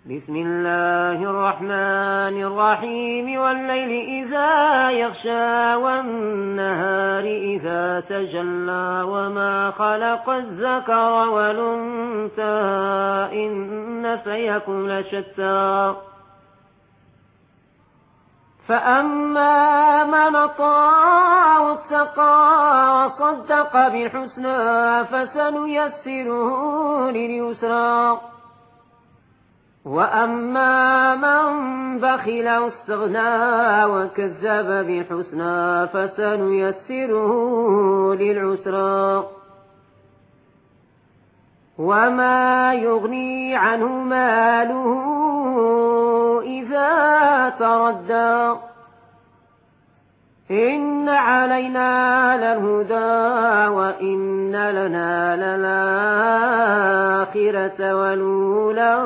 بسم الله الرحمن الرحيم والليل إذا يغشى والنهار إذا تجلى وما خلق الذكر والأنثى إن سعيكم لشتى فأما من أطاع واتقى وصدق بالحسنى فسنيسره لليسرى وأما من بخل واستغنى وكذب بالحسنى فسنيسره للعسرى وما يغني عنه ماله إذا تردى إن علينا للهدى وإن لنا للآخرة والأولى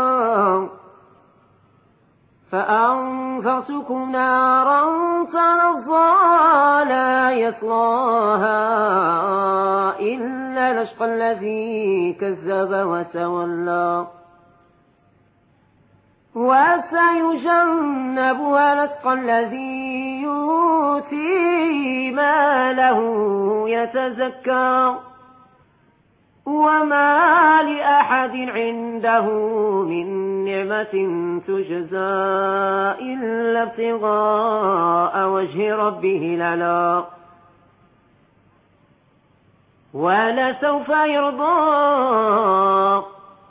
فأنفسكم نارا تلظى لا يصلاها إلا الأشقى الذي كذب وتولى وسيجنبها الأتقى الذي يؤتي ماله يتزكى وما لأحد عنده من نعمة تجزى إلا ابتغاء وجه ربه الأعلى ولسوف يرضى